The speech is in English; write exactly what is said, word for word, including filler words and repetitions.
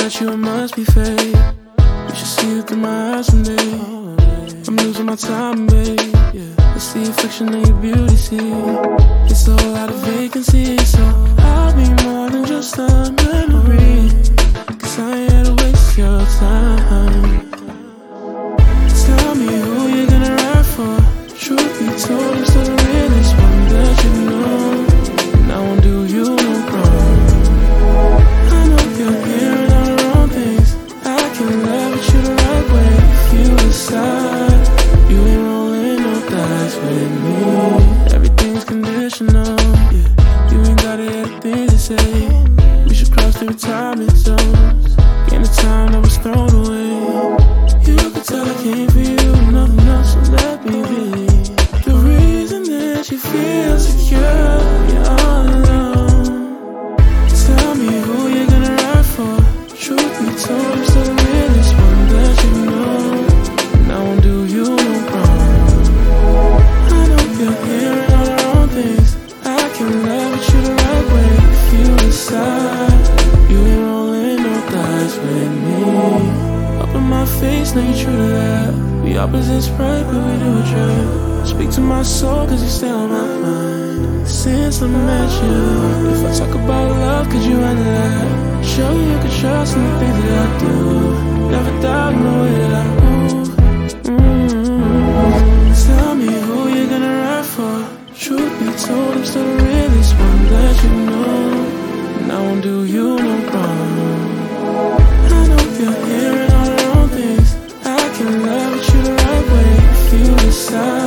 at you, it must be fake. You should see it through my eyes someday. I'm losing my time, babe. Yeah. It's the affection of your beauty, see. It's a whole lot of vacancy, so I'll be more than just a memory. Cause I ain't here to waste your time. Tell me who you're gonna ride for. Truth be told, I'm still the realest one that you know. And I won't do you no wrong. I know you're hearing all the wrong things. I can love you the right way if you decide. You ain't rolling no dice with me. Everything's conditional, yeah. You ain't got everything to say. We should cross the retirement zones. Gain the time that was thrown away. You could tell I came for you, nothing else, so let me be. The reason that you feel secure, you're all alone. Tell me who you're gonna ride for. Truth be told, I'm still the realest one that you know. And I won't do you no wrong. I know you're hearing all the wrong things. I can love you the right way if you decide. You ain't rolling no dice with me. Up in my face, now you true to that. We opposites, right, but we do a trip. Speak to my soul, cause you stay on my mind. Since I met you, if I talk about love, could you handle that? Show you you can trust in the things that I do. Never doubt in the way that I move. Mm-hmm. Tell me who you're gonna ride for. Truth be told, I'm still the realest one that you know. And I won't do you no wrong. I know you're hearing all the wrong things. I can love you the right way if you decide.